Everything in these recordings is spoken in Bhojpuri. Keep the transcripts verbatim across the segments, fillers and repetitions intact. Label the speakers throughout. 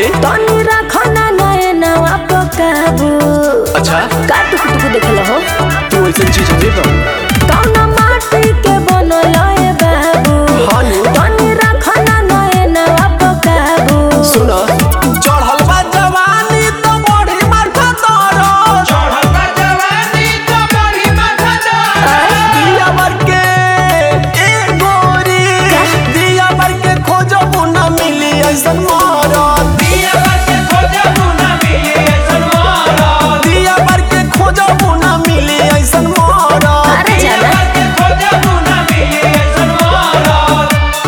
Speaker 1: तनी रखना नए नवा पकाबू।
Speaker 2: अच्छा
Speaker 1: का टुक टुक देखल हो
Speaker 2: तू ऐसा चीज है तो
Speaker 1: कौन माटी के बनल है बाबू।
Speaker 2: हानु
Speaker 1: तनी रखना नए नवा पकाबू।
Speaker 2: सुना चढ़ल बा जवानी तो बड़ी माथा तोरो
Speaker 3: चढ़ल बा जवानी तो बड़ी माथा तोरो
Speaker 2: दिया भर के ए गोरी दिया भर के खोजबू ना मिली ऐसन मरद।
Speaker 3: दिया भर के खोजबू ना मिली ऐसन मरद।
Speaker 2: दिया भर के खोजबू ना मिली ऐसन मरद।
Speaker 1: अरे
Speaker 3: दिया
Speaker 1: जाना
Speaker 3: भर के खोजबू ना मिली ऐसन मरद।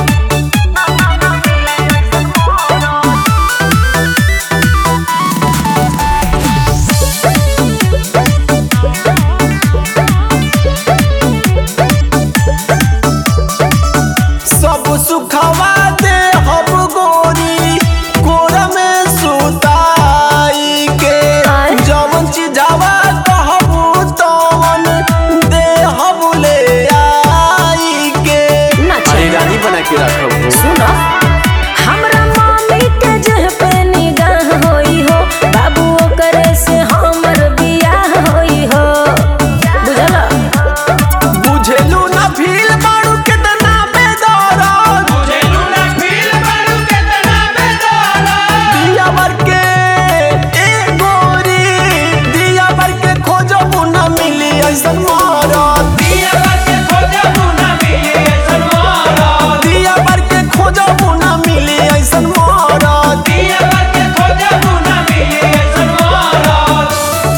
Speaker 2: सब सुखवा दे हम गोरी कोरा में सुताई के जवन चीजावा कहबू तवन दे हम ले आई के।
Speaker 1: ना
Speaker 2: अरे रानी बना के रखबू।
Speaker 1: सुनो हमरा मम्मी के जह पे निगाह होई हो बाबू ओकरे से हमर बियाह होई हो बुझला।
Speaker 2: बुझेलू ना फील बाड़ू कितना बेदरद।
Speaker 3: बुझेलू ना फील बाड़ू केतना बेदरद।
Speaker 2: दिया भर के ए गोरी दिया भर के खोजबू ना मिली ऐसन मरद।
Speaker 3: दिया भर के खोजबू ना मिली ऐसन मरद।
Speaker 2: दिया भर के खोजबू ना मिली ऐसन मरद।
Speaker 3: दिया भर के खोजबू ना मिली ऐसन मरद।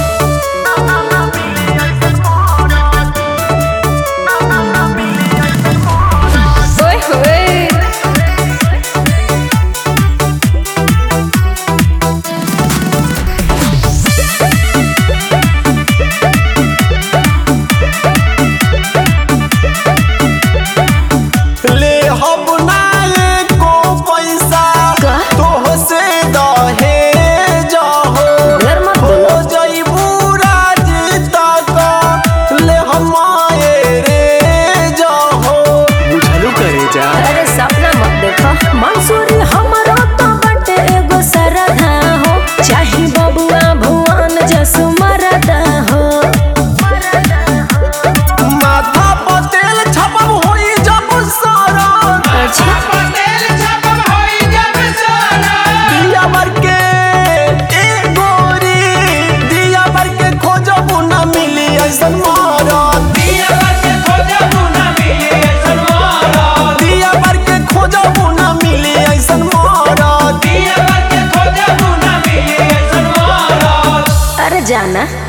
Speaker 1: ओए होए
Speaker 2: ले हम ना एको पैसा
Speaker 1: का?
Speaker 2: तोह से दहेज हो
Speaker 1: ढेर मत
Speaker 2: हो
Speaker 1: बोलो।
Speaker 2: जइबू राजी तक ले हम आए रे जाहो। बुझलू करे जा
Speaker 1: अरे सपना मत देखो मंसूरी हमरो तो बटे एगो सरधा हो चाहे बबुआ भुवन जसु मरदा हो।
Speaker 2: माथा पतेल छपब होई जब सरद।
Speaker 1: अच्छा
Speaker 3: पटेल छपब होई जब सरद।
Speaker 2: दिया भर के ए गोरी दिया भर के खोजबू ना मिली ऐसन मरद।
Speaker 3: दिया भर के खोजबू ना मिली ऐसन मरद।
Speaker 2: दिया भर के खोजबू ना मिली ऐसन मरद।
Speaker 3: दिया भर के खोजबू ना मिली ऐसन मरद।
Speaker 1: अरे जाना